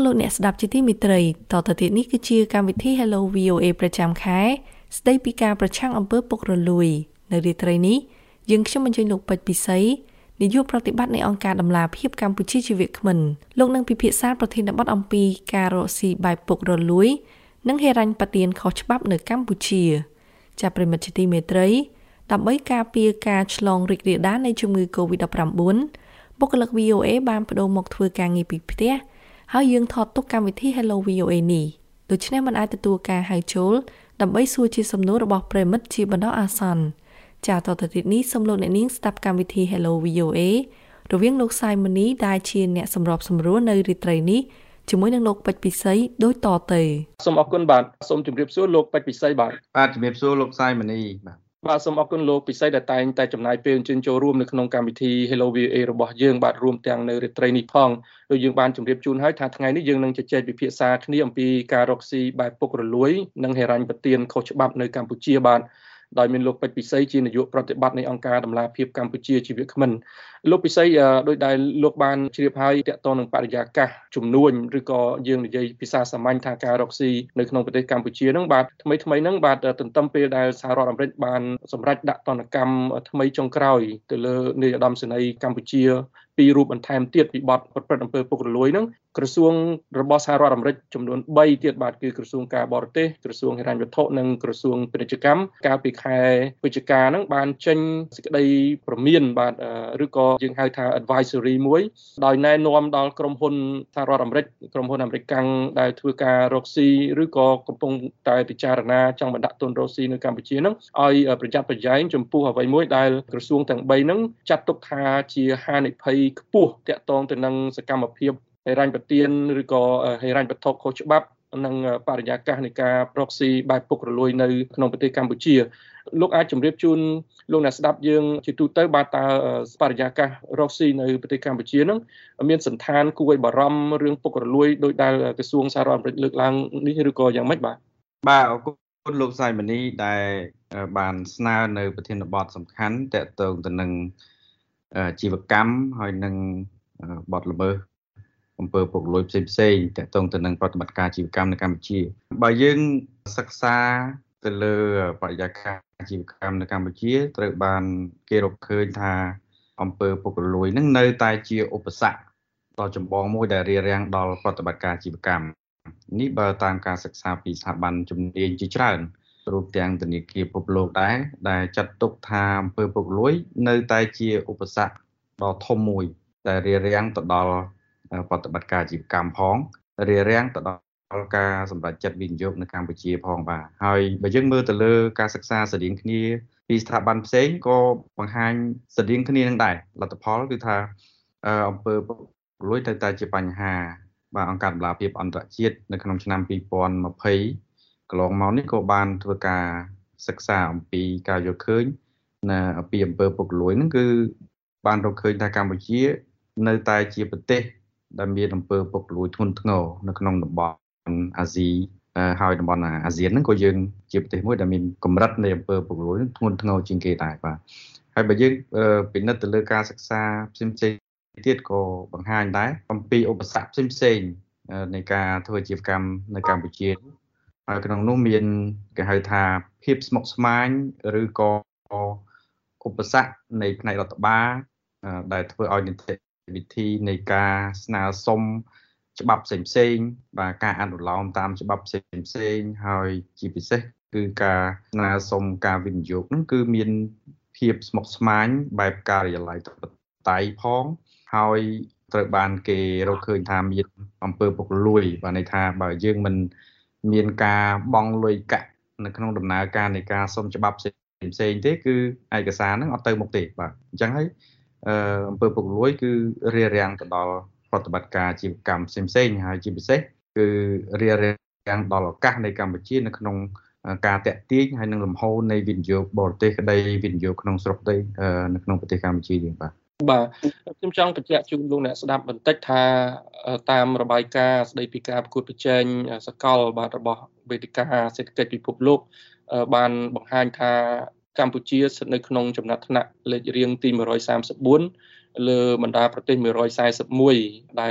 លោកអ្នកស្ដាប់ជាទីមេត្រីតទៅទៀតនេះគឺជាកម្មវិធី Hello VOA ប្រចាំខែស្ដីពីការប្រឆាំងអំពើពុករលួយនៅរាត្រីនេះយើងខ្ញុំអញ្ជើញលោកពេជ្រពិសីនាយកប្រតិបត្តិនៃអង្គការដំឡាភិបកម្ពុជាជាវាគ្មិនលោកនឹងពិភាក្សាប្រធានបទអំពីការរកស៊ីបែបពុករលួយនិងហិរញ្ញប្បទានខុសច្បាប់នៅកម្ពុជាចាប់ប្រិមិត្តជាទីមេត្រីដើម្បីការពារការឆ្លងរីករាលដាលនៃជំងឺ COVID-19 បុគ្គលិក VOA បានបដូរមកធ្វើការងារពីផ្ទះហើយយើងថតទុកកម្មវិធី Hello VOA នេះដូច្នេះមិនអាចទទួលការហៅចូលដើម្បីសួរជាសំណួររបស់ប្រិមិត្តជាបណ្ដោះអាសន្នចាតទៅទៀតនេះសូមលោកអ្នកនាងស្ដាប់កម្មវិធី Hello VOA រវាងលោកសាយមនីដែលជាអ្នកសម្របសម្រួលនៅរាត្រីនេះជាមួយនឹងលោកពេជ្រពិសីដូចតទៅសូមអរគុណបាទសូមជម្រាបសួរលោកពេជ្រពិសីបាទជំរាបសួរលោកសាយមនីបាទសូមអរគុណលោកពិសីដែលតែងតែចំណាយពេលអញ្ជើញចូលរួមនៅក្នុងកម្មវិធី Hello VOA របស់យើងបាទរួមទាំងនៅរាត្រីនេះផងដោយយើងបានជម្រាបជូនហើយថាថ្ងៃនេះយើងនឹងជជែកពិភាក្សាគ្នាអំពីការរកស៊ីបែបពុករលួយនិងហិរញ្ញប្បទានខុសច្បាប់នៅកម្ពុជាបាទដោយមានលោកពេជ្រពិសីជានាយកប្រតិបត្តិនៃអង្គការដំឡាភិបកម្ពុជាជាវាគ្មិនលោកពិសីដោយដែលលោកបានជ្រាបហើយទាក់ទងនឹងបរិយាកាសជំនួញឬក៏យើងនិយាយភាសាសាមញ្ញថាការរកស៊ីនៅក្នុងប្រទេសកម្ពុជាហ្នឹងបាទថ្មីហ្នឹងបាទទន្ទឹមពេលដែលសហរដ្ឋអាមេរិកបានសម្រេចដាក់ទណ្ឌកម្មថ្មីចុងក្រោយទៅលើនាយឧត្តមសេនីយ៍កម្ពុជាពីររូបបន្ថែមទៀតពីបទប្រព្រឹត្តអំពើពុករលួយហ្នឹងក្រសួងរបស់សហរដ្ឋអាមេរិកចំនួន3ទៀតបាទគឺក្រសួងការបរទេសក្រសួងហិរញ្ញវត្ថុនិងក្រសួងពាណិជ្ជកម្មកាលពីខែវិច្ឆិកាហ្នឹងបានចេញសេចក្តីព្រមានបាទឬក៏យើងហៅថា advisory មួយដោយណែនាំដល់ក្រុមហ៊ុនសហរដ្ឋអាមេរិកក្រុមហ៊ុនអាមេរិកកាំងដែលធ្វើការរកស៊ីឬក៏កំពុងតែពិចារណាចង់បណ្ដាក់ទុនរកស៊ីនៅកម្ពុជាហ្នឹងឲ្យប្រយ័ត្នប្រយែងចំពោះអ្វីមួយដែលក្រសួងទាំង3ហ្នឹងចាត់ទុកថាជាហានិភ័យខ្ពស់ទាក់ទងទៅនឹងសកម្មភាពហិរញ្ញប្បទានឬក៏ហិរញ្ញវត្ថុខុសច្បាប់និងបរិយាកាសនៃការរកស៊ីបែបពុករលួយនៅក្នុងប្រទេសកម្ពុជាលោកអាចជម្រាបជូនលោកអ្នកស្ដាប់យើងជាទូទៅបាទតើបរិយាកាសរកស៊ីនៅប្រទេសកម្ពុជានឹងមានសន្តានគួរឲ្យបារម្ភរឿងពុករលួយដោយដែលក្រសួងសហរដ្ឋអាមេរិកលើកឡើងនេះឬក៏យ៉ាងម៉េចបាទអរគុណលោកសាយមនីដែលបានស្នើនៅប្រធានបទសំខាន់ទាក់ទងទៅនឹងជីវកម្មហើយនឹងបទល្មើសអំពើពុករលួយផ្សេងទាក់ទងទៅនឹងប្រតិបត្តិការជីវកម្មនៅកម្ពុជាបើយើងសិក្សាទៅលើបរិយាកាសជីវកម្មនៅកម្ពុជាត្រូវបានគេរកឃើញថាអំពើពុករលួយនឹងនៅតែជាឧបសគ្គដ៏ចម្បងមួយដែលរារាំងដល់ប្រតិបត្តិការជីវកម្មនេះបើតាមការសិក្សាពីស្ថាប័នជំនាញជាច្រើនរួមទាំងធនាគារពិភពលោកដែរដែលចាត់ទុកថាអំពើពុករលួយនៅតែជាឧបសគ្គដ៏ធំមួយដែលរារាំងទៅដល់ប្រតិបត្តិការជីវកម្មផងរារាំងទៅដល់ការសម្រេចចិត្តវិនិយោគនៅកម្ពុជាផងបាទហើយបើយើងមើលទៅលើការសិក្សាស្តីងគ្នាពីស្ថាប័នផ្សេងក៏បង្ហាញស្តីងគ្នានឹងដែរលទ្ធផលគឺថាអំពើពុករលួយតែជាបញ្ហាបាទអង្គការដំឡាភិបអន្តរជាតិនៅក្នុងឆ្នាំ2020កន្លងមកនេះក៏បានធ្វើការសិក្សាអំពីការយល់ឃើញពីអំពើពុករលួយហ្នឹងគឺបានរកឃើញថាកម្ពុជានៅតែជាប្រទេសដែលមានអំពើពុករលួយធ្ងន់ធ្ងរនៅក្នុងតំបន់អាស៊ីហើយតំបន់អាស៊ានហ្នឹងក៏យើងជាប្រទេសមួយដែលមានកម្រិតនៃអំពើពុករលួយធ្ងន់ធ្ងរជាងគេដែរបាទហើយបើយើងពិនិត្យទៅលើការសិក្សាផ្សេងទៀតក៏បង្ហាញដែរអំពីឧបសគ្គផ្សេងនៃការធ្វើអាជីវកម្មនៅកម្ពុជាហើយក្នុងនោះមានគេហៅថាភាពស្មុគស្មាញឬក៏ឧបសគ្គនៃផ្នែករដ្ឋបាលដែលធ្វើឲ្យនីតិវិធីនៃការស្នើសុំច្បាប់ផ្សេងបាទការអនុលោមតាមច្បាប់ផ្សេងហើយជាពិសេសគឺការស្នើសុំការវិនិយោគហ្នឹងគឺមានភាពស្មុគស្មាញបែបការិយាល័យធិបតេយ្យផងហើយត្រូវបានគេរកឃើញថាមានអំពើពុករលួយបាទន័យថាបើយើងមិនមានការបង់លុយកាក់នៅក្នុងដំណើរការនៃការសុំច្បាប់ផ្សេងទេគឺឯកសារហ្នឹងអត់ទៅមុខទេបាទអញ្ចឹងហើយអំពើពុករលួយគឺរារាំងទៅដល់ប្រតិបត្តិការជីវកម្មផ្សេងហើយជាពិសេសគឺរារាំងដល់ឱកាសនៃកម្ពុជានៅក្នុងការតាក់ទាញហើយនឹងលំហូរនៃវិនិយោគបរទេសក្តីវិនិយោគក្នុងស្រុកក្តីនៅក្នុងប្រទេសកម្ពុជាយើងបាទខ្ញុំចង់បញ្ជាក់ជូនលោកអ្នកស្ដាប់បន្តិចថាតាមរបាយការណ៍ស្តីពីការប្រកួតប្រជែងសកលបាទរបស់វេទិកាសេដ្ឋកិច្ចពិភពលោកបានបង្ហាញថាកម្ពុជាស្ថិតនៅក្នុងចំណាត់ថ្នាក់លេខរៀងទី134លើបណ្ដាប្រទេស141ដែល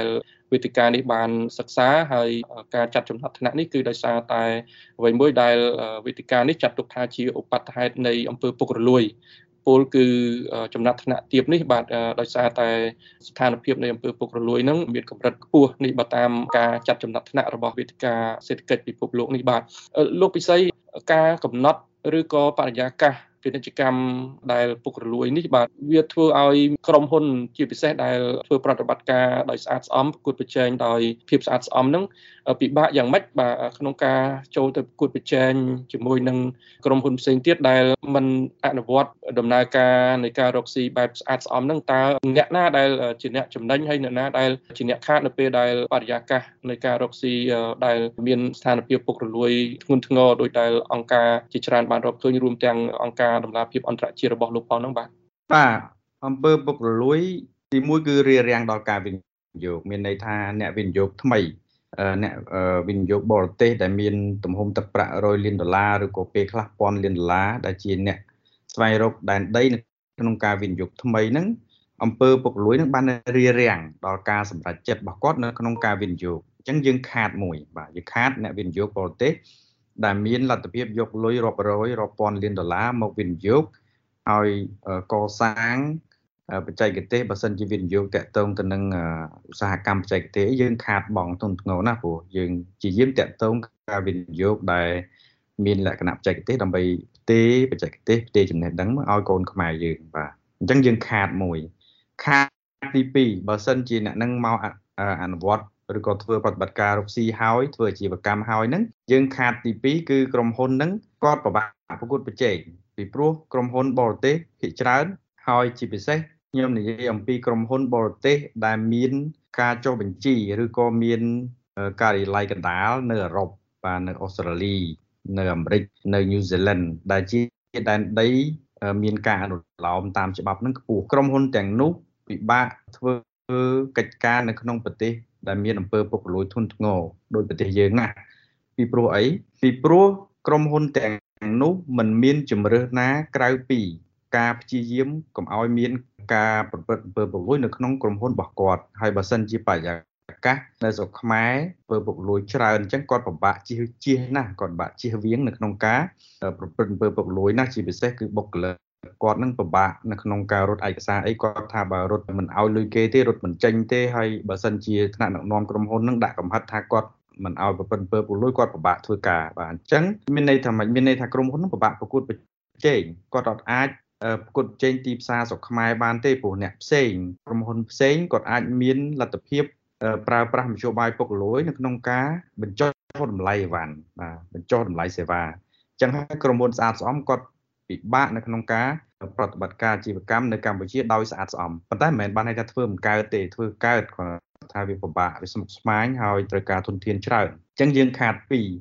វេទិកានេះបានសិក្សាហើយការចាត់ចំណាត់ថ្នាក់នេះគឺដោយសារតែអ្វីមួយដែលវេទិកានេះចាត់ទុកថាជាឧបទ្ទហេតុនៃអំពើពុករលួយពលគឺចំណាត់ថ្នាក់ទាបនេះបាទដោយសារតែស្ថានភាពនៃអំពើពុករលួយហ្នឹងមានកម្រិតខ្ពស់នេះបើតាមការចាត់ចំណាត់ថ្នាក់របស់វេទិកាសេដ្ឋកិច្ចពិភពលោកនេះបាទលោកពិសីការកំណត់ឬក៏បរិយាកាសពាណិជ្ជកម្មដែលពុករលួយនេះបាទវាធ្វើឲ្យក្រុមហ៊ុនជាពិសេសដែលធ្វើប្រតិបត្តិការដោយស្អាតស្អំប្រកួតប្រជែងដោយភាពស្អាតស្អំហ្នឹងពិបាកយ៉ាងម៉េចបាទក្នុងការចូលទៅប្រកួតប្រជែងជាមួយនឹងក្រុមហ៊ុនផ្សេងទៀតដែលមិនអនុវត្តដំណើរការនៃការរកស៊ីបែបស្អាតស្អំហ្នឹងតើអ្នកណាដែលជាអ្នកចំណេញហើយអ្នកណាដែលជាអ្នកខាតនៅពេលដែលបរិយាកាសនៃការរកស៊ីដែលមានស្ថានភាពពុករលួយធ្ងន់ធ្ងរដោយដែលអង្គការជាច្រើនបានរកឃើញរួមទាំងអង្គការដំណាភៀបអន្តរជាតិរបស់លោកផងហ្នឹងបាទអំពើពុករលួយទីមួយគឺរារាំងដល់ការវិនិយោគមានន័យថាអ្នកវិនិយោគថ្មីអ្នកវិនិយោគបរទេសដែលមានទំហំទឹកប្រាក់$100 លានឬក៏ពេលខ្លះ$1000 លានដែលជាអ្នកស្វែងរកដែនដីនៅក្នុងការវិនិយោគថ្មីហ្នឹងអំពើពុករលួយហ្នឹងបានរារាំងដល់ការសម្រេចចិត្តរបស់គាត់នៅក្នុងការវិនិយោគអញ្ចឹងយើងខាតមួយបាទយើងខាតអ្នកវិនិយោគបរទេសដែលមានលទ្ធភាពយកលុយរាប់រយរាប់ពាន់លាន$មកវិនិយោគហើយកសាងបច្ចេកទេសបើសិនជាវិនិយោគតាក់ទងទៅនឹងឧស្សាហកម្មបច្ចេកទេសយើងខាតបង់ទុនធ្ងរណាស់ព្រោះយើងជាយាមតាក់ទងការវិនិយោគដែលមានលក្ខណៈបច្ចេកទេសដើម្បីផ្ទេរបច្ចេកទេសផ្ទេរចំណេះដឹងមកឲ្យកូនខ្មែរយើងបាទអញ្ចឹងយើងខាតមួយខាតទី2បើសិនជាអ្នកនឹងមកអនុវត្តឬក៏ធ្វើប្រតិបត្តិការរកស៊ីហើយធ្វើអាជីវកម្មហើយហ្នឹងយើងខាតទី2គឺក្រុមហ៊ុនហ្នឹងគាត់ពិបាកប្រកួតប្រជែងពីព្រោះក្រុមហ៊ុនបរទេសភាគច្រើនហើយជាពិសេសខ្ញុំនិយាយអំពីក្រុមហ៊ុនបរទេសដែលមានការចុះបញ្ជីឬក៏មានការិយាល័យកណ្ដាលនៅអឺរ៉ុបបាទនៅអូស្ត្រាលីនៅអាមេរិកនៅញូហ្សេឡង់ដែលជាដែនដីមានការអនុលោមតាមច្បាប់នឹងខ្ពស់ក្រុមហ៊ុនទាំងនោះពិបាកធ្វើកិច្ចការនៅក្នុងប្រទេសដែលមានអំពើពុករលួយធ្ងន់ធ្ងរដោយប្រទេសយើងណាពីព្រោះអីពីព្រោះក្រុមហ៊ុនទាំងនោះមិនមានជំរើសណាក្រៅពីការព្យាយាមកុំឲ្យមានការប្រព្រឹត្តអំពើពុករលួយនៅក្នុងក្រុមហ៊ុនរបស់គាត់ហើយបើសិនជាបរិយាកាសនៅស្រុកខ្មែរអំពើពុករលួយច្រើនអញ្ចឹងគាត់ពិបាកជៀសណាគាត់ពិបាកជៀសវាងនៅក្នុងការប្រព្រឹត្តអំពើពុករលួយណាជាពិសេសគឺបុគ្គលិកគាត់នឹងពិបាកនៅក្នុងការរត់ឯកសារអីគាត់ថាបើរត់មិនឲ្យលុយគេទេរត់មិនចេញទេហើយបើសិនជាថ្នាក់ដឹកនាំក្រុមហ៊ុននឹងដាក់កំហិតថាគាត់មិនឲ្យប្រព្រឹត្តអំពើពុករលួយគាត់ពិបាកធ្វើការបាទអញ្ចឹងមានន័យថាមិនមានន័យថាក្រុមហ៊ុននឹងពិបាកប្រកួតប្រជែងគាត់អត់អាចប្រកួតប្រជែងទីផ្សារស្រុកខ្មែរបានទេព្រោះអ្នកផ្សេងក្រុមហ៊ុនផ្សេងគាត់អាចមានលទ្ធភាពប្រើប្រាស់មធ្យោបាយពុករលួយនៅក្នុងការបញ្ចុះតម្លៃអីវ៉ាន់បាទបញ្ចុះតម្លៃសេវាអញ្ចឹងហើយក្រុមហ៊ុនស្អាតស្អំគាត់ពិបាកនៅក្នុងការប្រតិបត្តិការអាជីវកម្មនៅកម្ពុជាដោយស្អាតស្អំប៉ុន្តែមិនមែនបានន័យថាធ្វើមិនកើតទេធ្វើកើតគាត់ថាវាពិបាកវាស្មុគស្មាញហើយត្រូវការធនធានច្រើនអញ្ចឹងយើងខាត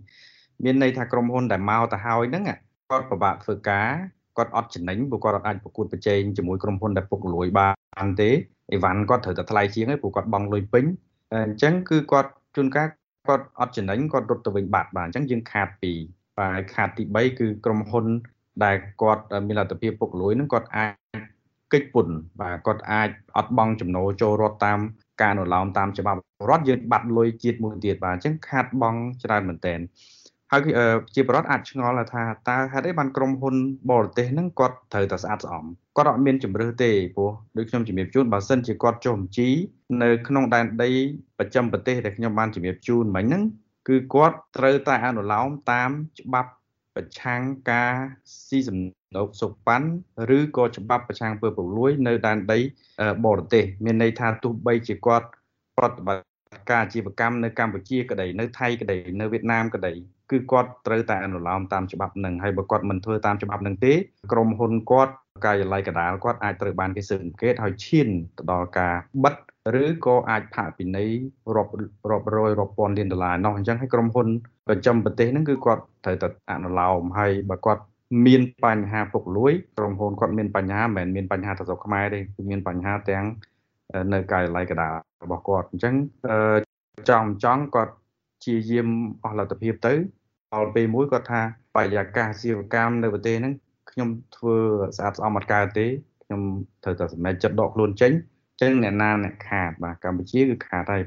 2មានន័យថាក្រុមហ៊ុនដែលមកទៅហើយហ្នឹងគាត់ពិបាកធ្វើការគាត់អត់ចំណេញព្រោះគាត់អាចប្រកួតប្រជែងជាមួយក្រុមហ៊ុនដែលពុករលួយបានទេអីវ៉ាន់គាត់ត្រូវតែថ្លៃជាងឯងព្រោះគាត់បង់លុយពេញអញ្ចឹងគឺគាត់ជួនកាលគាត់អត់ចំណេញគាត់រត់ទៅវិញបាត់បាទអញ្ចឹងយើងខាត2បាទខាតទី3គឺក្រុមហ៊ុនដែលគាត់មានលទ្ធភាពពុករលួយហ្នឹងគាត់អាចកិច្ចពន្ធបាទគាត់អាចអត់បង់ចំណូលចូលរដ្ឋតាមការអនុលោមតាមច្បាប់រដ្ឋយើងបាត់លុយជាតិមួយទៀតបាទអញ្ចឹងខាតបង់ច្រើនមែនទែនហើយជាប្រវត្តិអាចឆ្ងល់ថាតើហេតុអីបានក្រុមហ៊ុនបរទេសហ្នឹងគាត់ត្រូវតែស្អាតស្អំគាត់អត់មានជំរើសទេព្រោះដូចខ្ញុំជំរាបជូនបើសិនជាគាត់ចុះបញ្ជីនៅក្នុងដែនដីប្រចាំប្រទេសដែលខ្ញុំបានជំរាបជូនមិញហ្នឹងគឺគាត់ត្រូវតែអនុលោមតាមច្បាប់ប្រឆាំងការស៊ីសំណូកសុប័ណ្ណឬក៏ច្បាប់ប្រឆាំងអំពើពុករលួយនៅដែនដីបរទេសមានន័យថាទោះបីជាគាត់ប្រតិបត្តិការអាជីវកម្មនៅកម្ពុជាក្តីនៅថៃក្តីនៅវៀតណាមក្តីគឺគាត់ត្រូវតែអនុលោមតាមច្បាប់នឹងហើយបើគាត់មិនធ្វើតាមច្បាប់នឹងទេក្រុមហ៊ុនគាត់ការិយាល័យកណ្ដាលគាត់អាចត្រូវបានគេស៊ើបអង្កេតហើយឈានទៅដល់ការបិទឬក៏អាចផាកពិន័យរាប់រយរាប់ពាន់លានដុល្លារនោះអញ្ចឹងហើយក្រុមហ៊ុនប្រចាំប្រទេសហ្នឹងគឺគាត់ត្រូវតែអនុលោមហើយបើគាត់មានបញ្ហាពុករលួយក្រុមហ៊ុនគាត់មានបញ្ហាមិនមែនមានបញ្ហាតែស្រុកខ្មែរទេគឺមានបញ្ហាទាំងនៅការិយាល័យកណ្ដាលរបស់គាត់អញ្ចឹងចង់គាត់ជាយាមអស់លទ្ធភាពទៅដល់ពេលមួយគាត់ថាបរិយាកាសអាជីវកម្មនៅប្រទេសហ្នឹងខ្ញុំធ្វើស្អាតស្អំអត់កើតទេខ្ញុំត្រូវតែសម្រេចចិត្តដកខ្លួនចេញអញ្ចឹងអ្នកណាអ្នកខាតបាទកម្ពុជាគឺខាតហើយព្រោះ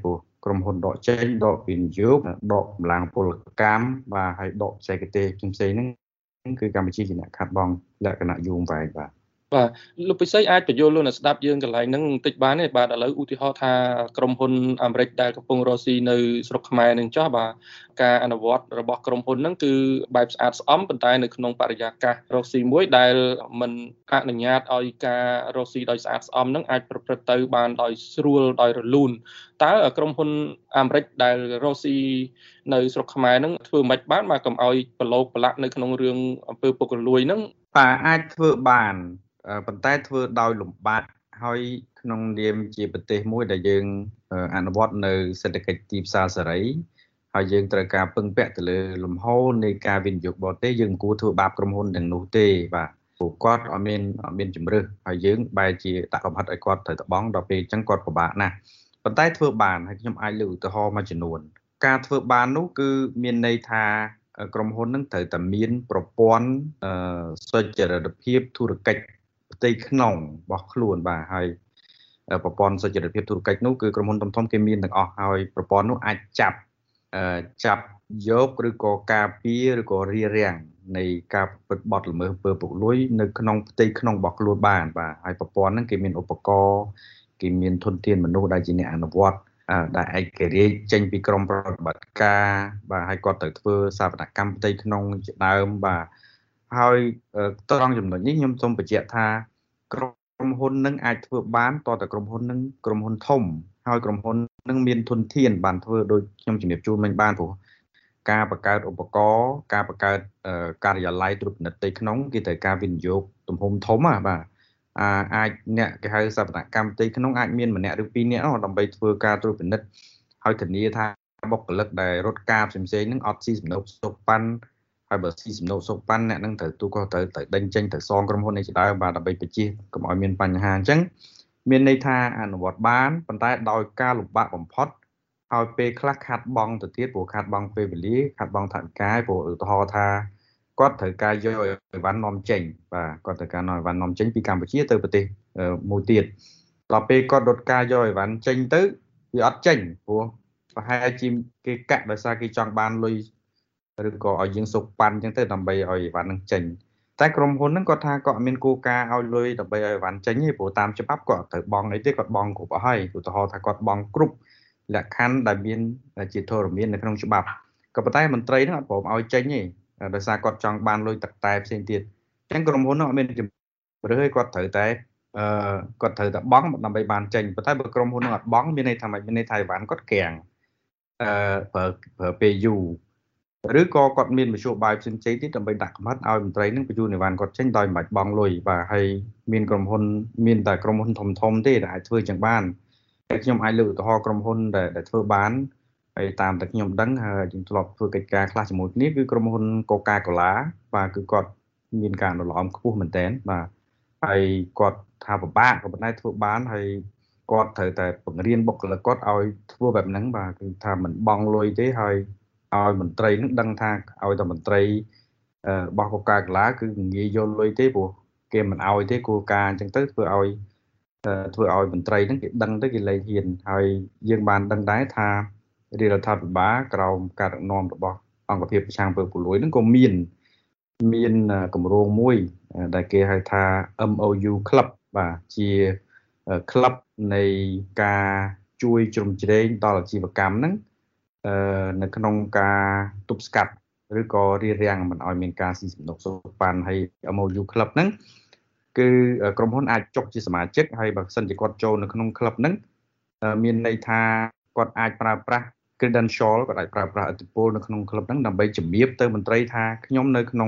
ក្រុមហ៊ុនដកចេញដកវិនិយោគដកកម្លាំងពលកម្មបាទហើយដកបច្ចេកទេសផ្សេងៗហ្នឹងគឺកម្ពុជាជាអ្នកខាត់បងលក្ខណៈយូរវែងបាទបាទលោកពិសីអាចបញ្យល់លោកអ្នកស្ដាប់យើងកន្លែងហ្នឹងបន្តិចបានទេបាទឥឡូវឧទាហរណ៍ថាក្រុមហ៊ុនអាមេរិកដែលកំពុងរកស៊ីនៅស្រុកខ្មែរនឹងចោះបាទការអនុវត្តរបស់ក្រុមហ៊ុនហ្នឹងគឺបែបស្អាតស្អំប៉ុន្តែនៅក្នុងបរិយាកាសរកស៊ីមួយដែលមិនអនុញ្ញាតឲ្យការរកស៊ីដោយស្អាតស្អំហ្នឹងអាចប្រព្រឹត្តទៅបានដោយស្រួលដោយរលូនតើក្រុមហ៊ុនអាមេរិកដែលរកស៊ីនៅស្រុកខ្មែរហ្នឹងធ្វើមិនបានបាទកុំឲ្យប្រឡូកប្រឡាក់នៅក្នុងរឿងអំពើពុករលួយហ្នឹងបាទអាចធ្វើបានប៉ុន្តែធ្វើដោយលំបាកហើយក្នុងនាមជាប្រទេសមួយដែលយើងអនុវត្តនៅសេដ្ឋកិច្ចទីផ្សារសេរីហើយយើងត្រូវការពឹងពាក់ទៅលើលំហូរនៃការវិនិយោគបរទេសយើងមិនគួរធ្វើបាបក្រុមហ៊ុនទាំងនោះទេបាទព្រោះគាត់អត់មានជំរឿសហើយយើងបែរជាដាក់កំហិតឲ្យគាត់ត្រូវតបង់ដល់ពេលអញ្ចឹងគាត់ពិបាកណាស់ប៉ុន្តែធ្វើបានហើយខ្ញុំអាចលើកឧទាហរណ៍មួយចំនួនការធ្វើបាននោះគឺមានន័យថាក្រុមហ៊ុននឹងត្រូវតែមានប្រព័ន្ធសុចរិតភាពធុរកិច្ចផ្ទៃក្នុងរបស់ខ្លួនបាទហើយប្រព័ន្ធសុចរិតភាពធុរកិច្ចនោះគឺក្រុមហ៊ុនធំៗគេមានទាំងអស់ហើយប្រព័ន្ធនោះអាចចាប់យកឬក៏ការពារឬក៏រារាំងនៃការប្រព្រឹត្តបទល្មើសអំពើពុករលួយនៅក្នុងផ្ទៃក្នុងរបស់ខ្លួនបានបាទហើយប្រព័ន្ធហ្នឹងគេមានឧបករណ៍គេមានធនធានមនុស្សដែលជាអ្នកអនុវត្តដែលឯករាជ្យចេញពីក្រមប្រតិបត្តិការបាទហើយគាត់ត្រូវធ្វើសវនកម្មផ្ទៃក្នុងជាដើមបាទហើយត្រង់ចំណុចនេះខ្ញុំសូមបញ្ជាក់ថាក្រុមហ៊ុននឹងអាចធ្វើបានតើតើក្រុមហ៊ុននឹងក្រុមហ៊ុនធំហើយក្រុមហ៊ុននឹងមានធនធានបានធ្វើដូចខ្ញុំជំរាបជូនមិញបានព្រោះការបង្កើតឧបករណ៍ការបង្កើតការិយាល័យត្រួតពិនិត្យផ្ទៃក្នុងគេត្រូវការវិនិយោគទំហំធំបាទអាចអ្នកគេហៅសវនកម្មផ្ទៃក្នុងអាចមានម្នាក់ឬពីរនាក់ដើម្បីធ្វើការត្រួតពិនិត្យហើយធានាថាបុគ្គលិកដែលរត់ការផ្សេងៗហ្នឹងអត់ស៊ីសំណុកសុកប៉ាន់ហើយបើស៊ីសំណុកសុកប៉ាន់អ្នកហ្នឹងត្រូវទូក៏ត្រូវដេញចេញទៅសងក្រុមហ៊ុននេះជាដើមបាទដើម្បីបញ្ជៀសកុំឲ្យមានបញ្ហាអញ្ចឹងមានន័យថាអនុវត្តបានប៉ុន្តែដោយការលំបាកបំផុតហើយពេលខ្លះខាត់បងទៅទៀតព្រោះខាត់បងពេលវេលាខាត់បងថវិកាព្រោះឧទាហរណ៍ថាគាត់ត្រូវការយកអីវ៉ាន់នាំចេញបាទគាត់ត្រូវការនាំអីវ៉ាន់នាំចេញពីកម្ពុជាទៅប្រទេសមួយទៀតដល់ពេលគាត់រត់ការយកអីវ៉ាន់ចេញទៅវាអត់ចេញព្រោះប្រហែលជាគេកាក់ដោយសារគេចង់បានលុយឬក៏ឲ្យយើងសុកប៉ាន់អញ្ចឹងទៅដើម្បីឲ្យអីវ៉ាន់នឹងចេញតែក្រុមហ៊ុនហ្នឹងគាត់ថាគាត់មានគោលការណ៍ឲ្យលុយដើម្បីឲ្យអីវ៉ាន់ចេញទេព្រោះតាមច្បាប់គាត់ត្រូវបង់អីទេគាត់បង់គ្រប់អស់ហើយឧទាហរណ៍ថាគាត់បង់គ្រប់លក្ខខណ្ឌដែលមានជាធរមាននៅក្នុងច្បាប់ក៏ប៉ុន្តែមន្ត្រីហ្នឹងអត់ព្រមឲ្យចេញទេដោយសារគាត់ចង់បានលុយទឹកតែផ្សេងទៀតអញ្ចឹងក្រុមហ៊ុនហ្នឹងអត់មានជំរឿសទេគាត់ត្រូវតែបង់ដើម្បីបានចេញប៉ុន្តែបើក្រុមហ៊ុនហ្នឹងអត់បង់មានន័យថាមានន័យថាអីវ៉ាន់គាត់ក្រាំងប្រើពេលយូរឬក៏គាត់មានមធ្យោបាយផ្សេងៗទៀតដើម្បីដាក់កំហិតឲ្យមន្ត្រីហ្នឹងបញ្ជូនអីវ៉ាន់គាត់ចេញដោយមិនបាច់បង់លុយបាទហើយមានក្រុមហ៊ុនមានតែក្រុមហ៊ុនធំៗទេដែលអាចធ្វើចឹងបានតែខ្ញុំអាចលើកឧទាហរណ៍ក្រុមហ៊ុនដែលធ្វើបានហើយតាមតែខ្ញុំដឹងហើយយើងធ្លាប់ធ្វើកិច្ចការខ្លះជាមួយគ្នាគឺក្រុមហ៊ុន Coca-Cola បាទគឺគាត់មានការអនុលោមខ្ពស់មែនតើបាទហើយគាត់ថាពិបាកក៏ប៉ុន្តែធ្វើបានហើយគាត់ត្រូវតែបង្រៀនបុគ្គលិកគាត់ឲ្យធ្វើបែបហ្នឹងបាទគឺថាមិនបង់លុយទេហើយឲ្យមន្ត្រីនឹងដឹងថាឲ្យតែមន្ត្រីរបស់ Coca-Cola គឺងាយយកលុយទេព្រោះគេមិនឲ្យទេគោលការណ៍អញ្ចឹងទៅធ្វើឲ្យមន្ត្រីហ្នឹងគេដឹងទៅគេលែងហ៊ានហើយយើងបានដឹងដែរថារាជរដ្ឋាភិបាលក្រោមការដឹកនាំរបស់អង្គភាពប្រឆាំងអំពើពុករលួយហ្នឹងក៏មានគម្រោងមួយដែលគេហៅថា MOU Club បាទជាក្លឹបនៃការជួយជ្រោមជ្រែងដល់អាជីវកម្មហ្នឹងនៅក្នុងការទប់ស្កាត់ឬក៏រារាំងមិនឲ្យមានការស៊ីសំណុកសុកប៉ាន់ហើយ MOU Club ហ្នឹងគឺក្រុមហ៊ុនអាចចុះជាសមាជិកហើយបើសិនជាគាត់ចូលនៅក្នុងក្លឹបហ្នឹងមានន័យថាគាត់អាចប្រើប្រាស់ credential គាត់អាចប្រើប្រាស់ឥទ្ធិពលនៅក្នុងក្លឹបហ្នឹងដើម្បីជំរាបទៅមន្ត្រីថាខ្ញុំនៅក្នុង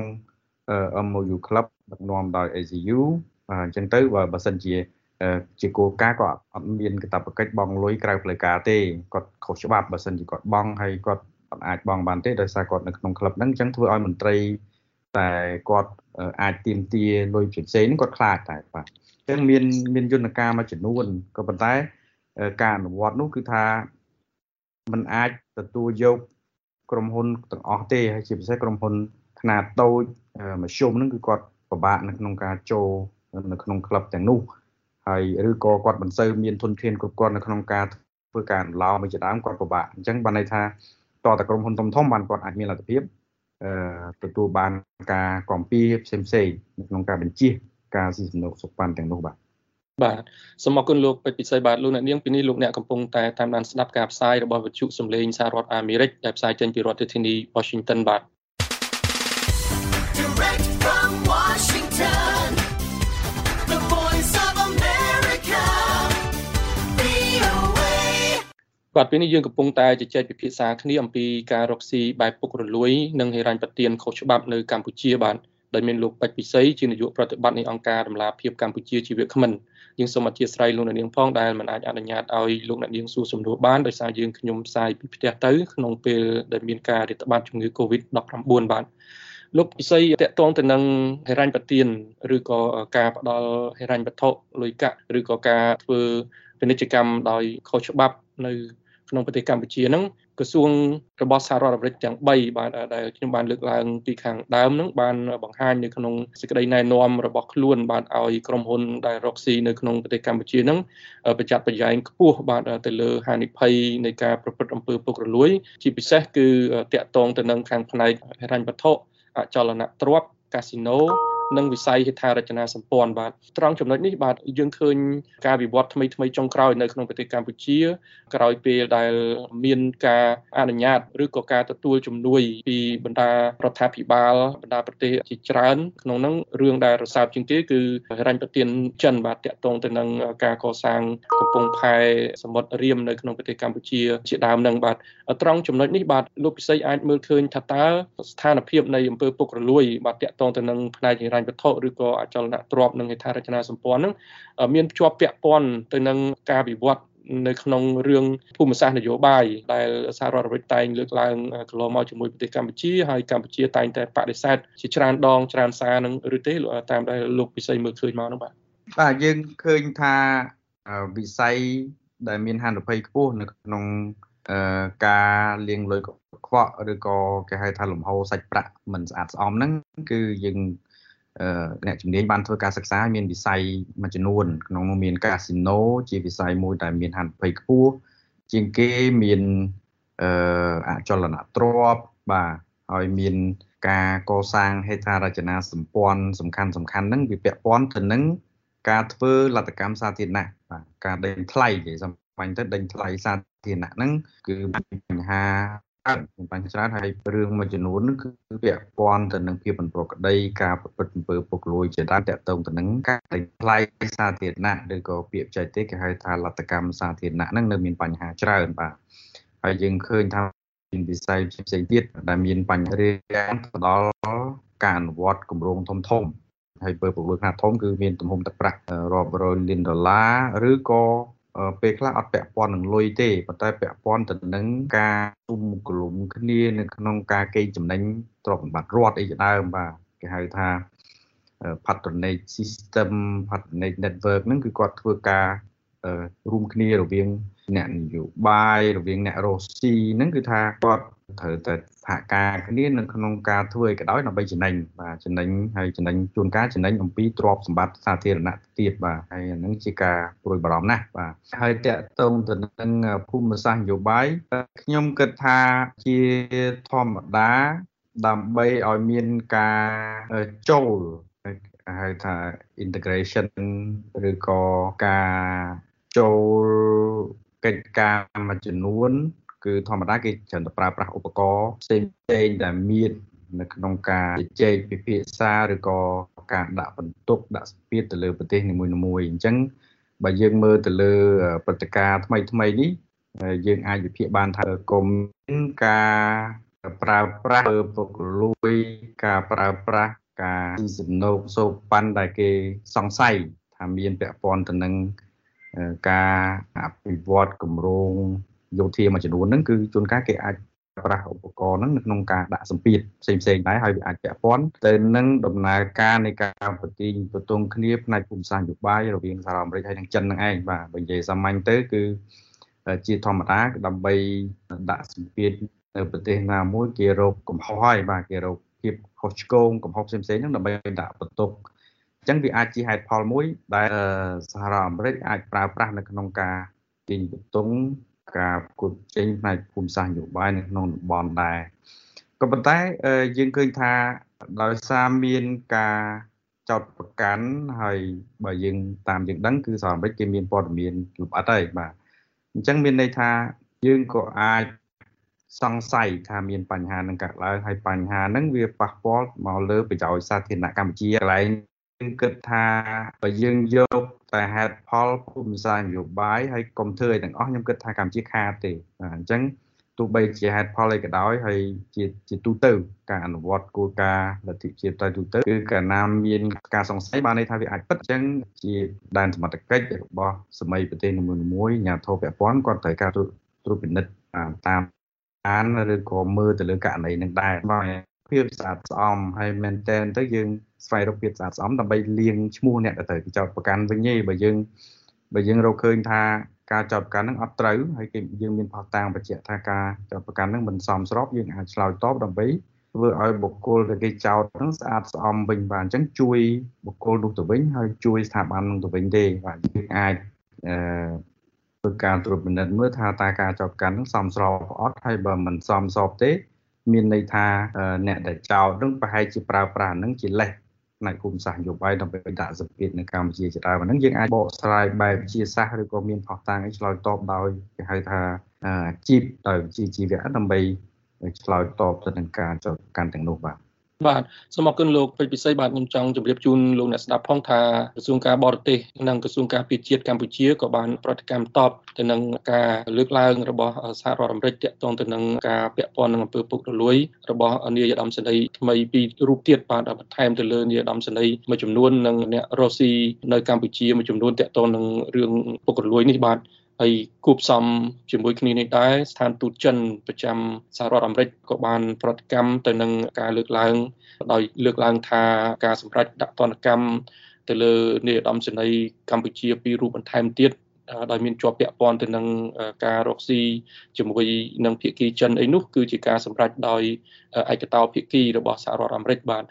MOU Club ដឹកនាំដោយ ACU អញ្ចឹងទៅបើសិនជាគោលការណ៍គាត់អត់មានកាតព្វកិច្ចបង់លុយក្រៅផ្លូវការទេគាត់ខុសច្បាប់បើសិនជាគាត់បង់ហើយគាត់អត់អាចបង់បានទេដោយសារគាត់នៅក្នុងក្លឹបហ្នឹងអញ្ចឹងធ្វើឲ្យមន្ត្រីតែគាត់អាចទាមទារលុយផ្សេងៗហ្នឹងគាត់ខ្លាចតែបាទអញ្ចឹងមានយន្តការមួយចំនួនក៏ប៉ុន្តែការអនុវត្តនោះគឺថាมันអាចទទួលយកក្រុមហ៊ុនទាំងអស់ទេហើយជាពិសេសក្រុមហ៊ុនខ្នាតតូចមធ្យមហ្នឹងគឺគាត់ពិបាកនៅក្នុងការចូលនៅក្នុងក្លឹបទាំងនោះហើយឬក៏គាត់មិនសូវមានធនធានគ្រប់គ្រាន់នៅក្នុងការធ្វើការឡោមួយជាដើមគាត់ពិបាកអញ្ចឹងបានន័យថាតតែក្រុមហ៊ុនធំបានគាត់អាចមានលទ្ធភាពទទួលបានការគាំពៀផ្សេងនៅក្នុងការបញ្ជាការស៊ីសំណូកសុខបានទាំងនោះបាទសូមអរគុណលោកពេជ្រពិសីបាទលោកអ្នកនាងពីនេះលោកអ្នកកំពុងតែតាមដានស្ដាប់ការផ្សាយរបស់វិទ្យុសំឡេងសហរដ្ឋអាមេរិកដែលផ្សាយចេញពីរដ្ឋធានី Washington បាទបាទពេលនេះយើងកំពុងតែជជែកពិភាក្សាគ្នាអំពីការរកស៊ីបែបពុករលួយនិងហិរញ្ញប្បទានខុសច្បាប់នៅកម្ពុជាបាទដែលមានលោកពេជ្រពិសីជានាយកប្រតិបត្តិនៃអង្គការដំឡាភិបកម្ពុជាជីវគ្មិនយើងសូមអធិស្ឋានលោកអ្នកនាងផងដែលមិនអាចអនុញ្ញាតឲ្យលោកអ្នកនាងសួរសំណួរបានដោយសារយើងខ្ញុំផ្សាយពីផ្ទះទៅក្នុងពេលដែលមានការរាតត្បាតជំងឺ Covid-19 បាទលោកពិសីតកតងទៅនឹងហិរញ្ញប្បទានឬក៏ការផ្ដល់ហិរញ្ញវត្ថុលុយកាក់ឬក៏ការធ្វើពាណិជ្ជកម្មដោយខុសច្បាប់នៅក្នុងប្រទេសកម្ពុជាហ្នឹងក្រសួងរបស់សហរដ្ឋអាមេរិកទាំង3បាទដែលខ្ញុំបានលើកឡើងពីខាងដើមហ្នឹងបានបង្ហាញនៅក្នុងសេចក្តីណែនាំរបស់ខ្លួនបាទឲ្យក្រុមហ៊ុនដែលរកស៊ីនៅក្នុងប្រទេសកម្ពុជាហ្នឹងប្រយ័ត្នប្រយែងខ្ពស់បាទទៅលើហានិភ័យនៃការប្រព្រឹត្តអំពើពុករលួយជាពិសេសគឺតាក់ទងទៅនឹងខាងផ្នែកហិរញ្ញវត្ថុអចលនទ្រព្យកាស៊ីណូនិងវិស័យហេដ្ឋារចនាសម្ព័ន្ធបាទត្រង់ចំណុចនេះបាទយើងឃើញការវិវត្តថ្មីចុងក្រោយនៅក្នុងប្រទេសកម្ពុជាក្រោយពេលដែលមានការអនុញ្ញាតឬក៏ការទទួលជំនួយពីបណ្ដារដ្ឋាភិបាលបណ្ដាប្រទេសជាច្រើនក្នុងនោះរឿងដែលរសើបជាងគេគឺហិរញ្ញប្បទានចិនបាទតាក់ទងទៅនឹងការកសាងកំពង់ផែសមុទ្ររៀមនៅក្នុងប្រទេសកម្ពុជាជាដើមនឹងបាទត្រង់ចំណុចនេះបាទលោកពិសីអាចមើលឃើញថាតើស្ថានភាពនៃអំពើពុករលួយបាទតាក់ទងទៅនឹងផ្នែកហិរញ្ញវត្ថុឬក៏អចលនទ្រព្យនិងហេដ្ឋារចនាសម្ព័ន្ធហ្នឹងមានភ្ជាប់ពាក់ព័ន្ធទៅនឹងការវិវត្តនៅក្នុងរឿងភូមិសាស្ត្រនយោបាយដែលសហរដ្ឋអាមេរិកតែងលើកឡើងកន្លងមកជាមួយប្រទេសកម្ពុជាហើយកម្ពុជាតែងតែបដិសេធជាច្រើនដងច្រើនសារនឹងឬទេតាមដែលលោកពិសីមើលឃើញមកនោះបាទយើងឃើញថាវិស័យដែលមានហានិភ័យខ្ពស់នៅក្នុងការលាងលុយកខ្វក់ឬក៏គេហៅថាលំហូរសាច់ប្រាក់មិនស្អាតស្អំហ្នឹងគឺយើងអ្នកជំនាញបានធ្វើការសិក្សាមានវិស័យមួយចំនួនក្នុងនោះមានកាស៊ីណូជាវិស័យមួយដែលមានហានិភ័យខ្ពស់ជាងគេមានអចលនទ្រព្យបាទហើយមានការកសាងហេដ្ឋារចនាសម្ព័ន្ធសំខាន់ហ្នឹងវាពាក់ព័ន្ធទៅនឹងការធ្វើលទ្ធកម្មសាធារណៈបាទការដេញថ្លៃនិយាយសំខាន់ទៅដេញថ្លៃសាធារណៈហ្នឹងគឺបញ្ហាច្រើនហើយរឿងមួយចំនួនគឺពាក់ព័ន្ធទៅនឹងភាពមិនប្រក្រតីការប្រព្រឹត្តអំពើពុករលួយជាដើមតាក់ទងទៅនឹងការដេញថ្លៃសាធារណៈឬក៏ពាក្យបច្ចេកទេសគេហៅថាលទ្ធកម្មសាធារណៈហ្នឹងនៅមានបញ្ហាច្រើនបាទហើយយើងឃើញថាមានវិស័យផ្សេងទៀតដែលមានបញ្ហារារាំងទៅដល់ការអនុវត្តគម្រោងធំហើយអំពើពុករលួយខ្នាតធំគឺមានទំហំទឹកប្រាក់រាប់រយលានដុល្លារឬក៏ពេលខ្លះអត់ពាក់ព័ន្ធនឹងលុយទេប៉ុន្តែពាក់ព័ន្ធទៅនឹងការទុំគលុំគ្នានៅក្នុងការកេងចំណេញទ្រព្យសម្បត្តិរដ្ឋអីជាដើមបាទគេហៅថា patronage system patronage network ហ្នឹងគឺគាត់ធ្វើការរួមគ្នារវាងអ្នកនយោបាយរវាងអ្នករកស៊ីហ្នឹងគឺថាគាត់ត្រូវតែសហការគ្នានៅក្នុងការធ្វើឲ្យក៏ដោយដើម្បីចំណេញបាទចំណេញហើយចំណេញជួនកាលចំណេញអំពីទ្រព្យសម្បត្តិសាធារណៈទៀតបាទហើយអាហ្នឹងជាការព្រួយបារម្ភណាស់បាទហើយតកតងទៅនឹងភូមិសាស្ត្រនយោបាយខ្ញុំគិតថាជាធម្មតាដើម្បីឲ្យមានការចូលហៅថា integration ឬក៏ការចូលកិច្ចការមួយចំនួនគឺធម្មតាគេច្រើនតែប្រើប្រាស់ឧបករណ៍ផ្សេងដែលមាននៅក្នុងការជជែកពិភាក្សាឬក៏ការដាក់បន្ទុកដាក់សម្ពាធទៅលើប្រទេសនីមួយៗអញ្ចឹងបើយើងមើលទៅលើព្រឹត្តិការណ៍ថ្មីនេះយើងអាចវិភាគបានថាកុំមានការប្រើប្រាស់ពុករលួយការប្រើប្រាស់ការស៊ីសំណូកសូកប៉ាន់ដែលគេសង្ស័យថាមានពាក់ព័ន្ធទៅនឹងការអភិវឌ្ឍគម្រោងយោធាមួយចំនួនហ្នឹងគឺជួនកាលគេអាចប្រើឧបករណ៍ហ្នឹងនៅក្នុងការដាក់សម្ពាធផ្សេងដែរហើយវាអាចពាក់ព័ន្ធទៅនឹងដំណើរការនៃការប្រទីងប្រទង់គ្នាផ្នែកភូមិសាស្ត្រនយោបាយរវាងសហរដ្ឋអាមេរិកហើយនិងចិនហ្នឹងឯងបាទបើនិយាយសាមញ្ញទៅគឺជាធម្មតាដើម្បីដាក់សម្ពាធនៅប្រទេសណាមួយគេរកកំហុសហើយបាទគេរកភាពខុសឆ្គងកំហុសផ្សេងហ្នឹងដើម្បីដាក់បន្ទុកអញ្ចឹងវាអាចជាហេតុផលមួយដែលសហរដ្ឋអាមេរិកអាចប្រើប្រាស់នៅក្នុងការទាញបន្ទង់ការគត់ចេញផ្នែកភូមិសាស្ត្រនយោបាយនៅក្នុងតំបន់ដែរក៏ប៉ុន្តែយើងឃើញថាដោយសារមានការចោទប្រកាន់ហើយបើយើងតាមយើងដឹងគឺសហរដ្ឋអាមេរិកគេមានព័ត៌មានលម្អិតហើយបាទអញ្ចឹងមានន័យថាយើងក៏អាចសង្ស័យថាមានបញ្ហានឹងកើតឡើងហើយបញ្ហាហ្នឹងវាប៉ះពាល់មកលើប្រយោជន៍សាធារណៈកម្ពុជាកន្លែងយើងគិតថាបើយើងយកតែហេតុផលភូមិសាស្ត្រនយោបាយហើយកុំធ្វើឲ្យទាំងអស់ខ្ញុំគិតថាកម្ពុជាខាតទេអញ្ចឹងទោះបីជាហេតុផលអីក៏ដោយហើយជាទូទៅការអនុវត្តគោលការណ៍លទ្ធិជាតិទូទៅគឺកាលណាមានការសង្ស័យបានន័យថាវាអាចពិតអញ្ចឹងជាដែនសមត្ថកិច្ចរបស់សមីប្រទេសនីមួយៗអាជ្ញាធរពាក់ព័ន្ធគាត់ត្រូវការត្រួតពិនិត្យតាមអានឬក៏មើលទៅលើករណីនឹងដែរបាទភាពស្អាតស្អំហើយមែនតើទៅយើងស្វែងរកភាពស្អាតស្អំដើម្បីលាងឈ្មោះអ្នកទៅចោតប្រកាន់វិញទេបើយើងរកឃើញថាការចោតប្រកាន់នឹងអត់ត្រូវហើយយើងមានផុសតាងបញ្ជាក់ថាការចោតប្រកាន់នឹងមិនសមស្របយើងអាចឆ្លើយតបដើម្បីធ្វើឲ្យបុគ្គលដែលគេចោតនឹងស្អាតស្អំវិញបាទអញ្ចឹងជួយបុគ្គលនោះទៅវិញហើយជួយស្ថាប័ននោះទៅវិញទេបាទយើងអាចធ្វើការត្រួតពិនិត្យមើលថាតើការចោទប្រកាន់នឹងសមស្របអត់ហើយបើមិនសមស្របទេមានន័យថាអ្នកដែលចោទនឹងប្រហែលជាប្រើប្រាស់នឹងជាលេសផ្នែកភូមិសាស្ត្រនយោបាយដើម្បីដាក់សម្ពាធនៅកម្ពុជាជាដើមហ្នឹងយើងអាចបកស្រាយបែបវិទ្យាសាស្ត្រឬក៏មានផុសតាងអីឆ្លើយតបដោយគេហៅថាអាជីពដោយវិជ្ជាជីវៈដើម្បីឆ្លើយតបទៅនឹងការចោទប្រកាន់ទាំងនោះបាទសូមអរគុណលោកពេជ្រពិសីបាទខ្ញុំចង់ជម្រាបជូនលោកអ្នកស្ដាប់ផងថាក្រសួងការបរទេសនិងក្រសួងការពារជាតិកម្ពុជាក៏បានប្រតិកម្មតបទៅនឹងការលើកឡើងរបស់សហរដ្ឋអាមេរិកទាក់ទងទៅនឹងការពាក់ព័ន្ធនឹងអំពើពុករលួយរបស់នាយឧត្តមសេនីយ៍ថ្មីពីររូបទៀតបាទបន្ថែមទៅលើនាយឧត្តមសេនីយ៍មួយចំនួននិងអ្នករស់ស៊ីនៅកម្ពុជាមួយចំនួនទាក់ទងនឹងរឿងពុករលួយនេះបាទហើយគូផ្សំជាមួយគ្នានេះដែរស្ថានទូតចិនប្រចាំសហរដ្ឋអាមេរិកក៏បានប្រតិកម្មទៅនឹងការលើកឡើងដោយលើកឡើងថាការសម្រេចដាក់ទណ្ឌកម្មទៅលើនាយឧត្តមសេនីយ៍កម្ពុជាពីររូបបន្ថែមទៀតដោយមានជាប់ពាក់ព័ន្ធទៅនឹងការរកស៊ីជាមួយនឹងភាគីចិនអីនោះគឺជាការសម្រេចដោយឯកតោភាគីរបស់សហរដ្ឋអាមេរិកបាទ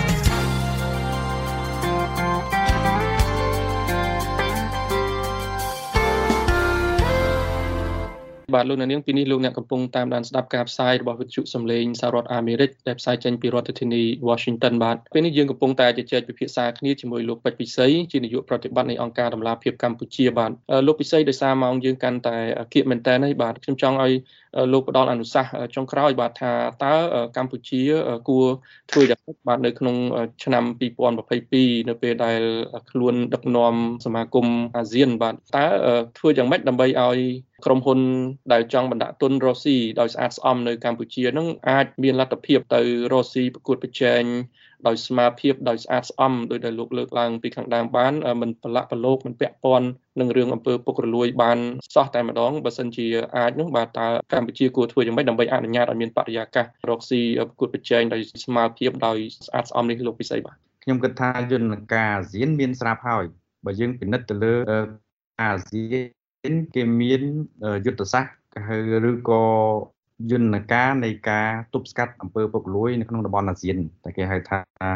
បាទលោកអ្នកនាងពីនេះលោកអ្នកកំពុងតាមដានស្ដាប់ការផ្សាយរបស់វិទ្យុសំឡេងសហរដ្ឋអាមេរិកដែលផ្សាយចេញពីរដ្ឋធានី Washington បាទពេលនេះយើងកំពុងតែជជែកពិភាក្សាគ្នាជាមួយលោកពេជ្រពិសីជានាយកប្រតិបត្តិនៃអង្គការដំឡាភិបកម្ពុជាបាទលោកពិសីដោយសារម៉ោងយើងកាន់តែគៀកមែនតើហើយបាទខ្ញុំចង់ឲ្យលោកផ្ដល់អនុសាសន៍ចុងក្រោយបាទថាតើកម្ពុជាគួរធ្វើយ៉ាងម៉េចបាទនៅក្នុងឆ្នាំ2022នៅពេលដែលខ្លួនដឹកនាំសមាគមអាស៊ានបាទតើធ្វើយ៉ាងម៉េចដើម្បីឲ្យក្រុមហ៊ុនដែលចង់បណ្ដាក់ទុនរកស៊ីដោយស្អាតស្អំនៅកម្ពុជានឹងអាចមានលទ្ធភាពទៅរកស៊ីប្រកួតប្រជែងដោយស្មារតីដោយស្អាតស្អំដោយដែលលោកលើកឡើងពីខាងដើមបានមិនប្រឡាក់ប្រឡូកមិនពាក់ព័ន្ធនឹងរឿងអំពើពុករលួយបានសោះតែម្ដងបើសិនជាអាចនោះបាទតើកម្ពុជាគួរធ្វើយ៉ាងម៉េចដើម្បីអនុញ្ញាតឲ្យមានបរិយាកាសរកស៊ីប្រកួតប្រជែងដោយស្មារតីដោយស្អាតស្អំនេះលោកពិសីបាទខ្ញុំគិតថាយន្តការអាស៊ានមានស្រាប់ហើយបើយើងពិនិត្យទៅលើអាស៊ានគេមានយុទ្ធសាស្ត្រឬក៏យន្តការនៃការទប់ស្កាត់អំពើពុករលួយនៅក្នុងតំបន់អាស៊ានតែគេហៅថា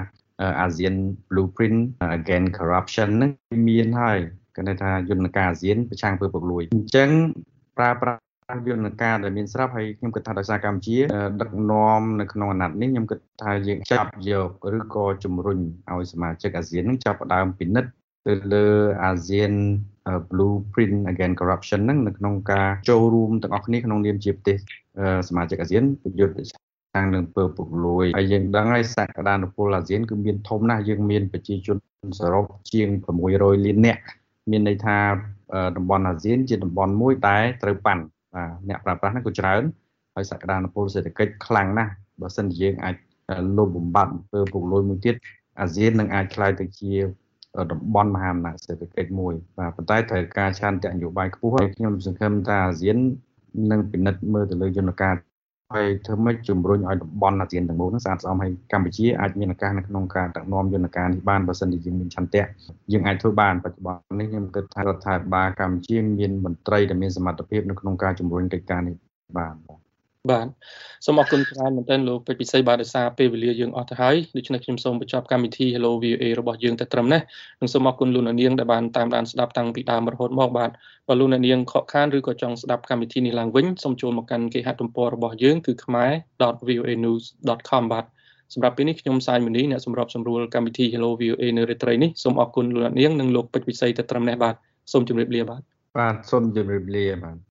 ASEAN Blueprint Against Corruption ហ្នឹងមានហើយគេហៅថាយន្តការអាស៊ានប្រឆាំងអំពើពុករលួយអញ្ចឹងប្រើប្រាស់យន្តការដែលមានស្រាប់ហើយខ្ញុំគិតថាដោយសារកម្ពុជាដឹកនាំនៅក្នុងអាណត្តិនេះខ្ញុំគិតថាយើងចាប់យកឬក៏ជំរុញឲ្យសមាជិកអាស៊ាននឹងចាប់ផ្ដើមពិនិត្យទៅលើ ASEAN Blueprint Against Corruption ហ្នឹងនៅក្នុងការចូលរួមទាំងអស់គ្នាក្នុងនាមជាប្រទេសសមាជិកអាស៊ានប្រយុទ្ធប្រឆាំងនឹងអំពើពុករលួយហើយយើងដឹងហើយសក្តានុពលអាស៊ានគឺមានធំណាស់យើងមានប្រជាជនសរុបជាង600លាននាក់មានន័យថាតំបន់អាស៊ានជាតំបន់មួយដែលត្រូវប៉ាន់អ្នកប្រើប្រាស់ហ្នឹងក៏ច្រើនហើយសក្តានុពលសេដ្ឋកិច្ចខ្លាំងណាស់បើសិនជាយើងអាចលុបបំបាត់អំពើពុករលួយមួយទៀតអាស៊ាននឹងអាចក្លាយទៅជាតំបន់មហាអំណាចសេដ្ឋកិច្ចមួយបាទប៉ុន្តែត្រូវការឆន្ទៈនយោបាយខ្ពស់ហើយខ្ញុំសង្ឃឹមថាអាស៊ាននឹងពិនិត្យមើលទៅលើយន្តការហើយធ្វើម៉េចជំរុញឲ្យតំបន់អាស៊ានទាំងមូលហ្នឹងស្អាតស្អំហើយកម្ពុជាអាចមានឱកាសនៅក្នុងការដឹកនាំយន្តការនេះបានបើសិនជាយើងមានឆន្ទៈយើងអាចធ្វើបានបច្ចុប្បន្ននេះខ្ញុំគិតថារដ្ឋាភិបាលកម្ពុជាមានមន្ត្រីដែលមានសមត្ថភាពនៅក្នុងការជំរុញកិច្ចការនេះបានបាទសូមអរគុណច្រើនមែនទែនលោកពេជ្រពិសីបាទដោយសារពេលវេលាយើងអស់ទៅហើយដូច្នេះខ្ញុំសូមបញ្ចប់កម្មវិធី Hello VOA របស់យើងតែត្រឹមនេះនិងសូមអរគុណលោកអ្នកនាងដែលបានតាមដានស្ដាប់តាំងពីដើមរហូតមកបាទបើលោកអ្នកនាងខកខានឬក៏ចង់ស្ដាប់កម្មវិធីនេះឡើងវិញសូមចូលមកកាន់គេហទំព័ររបស់យើងគឺ khmer.voanews.com បាទសម្រាប់ពេលនេះខ្ញុំសាយមនីអ្នកសម្របសម្រួលកម្មវិធី Hello VOA នៅរាត្រីនេះសូមអរគុណលោកអ្នកនាងនិងលោកពេជ្រពិសីតែត្រឹមនេះបាទសូមជម្រាបលាបាទបាទសូមជម្រាបលាបាទ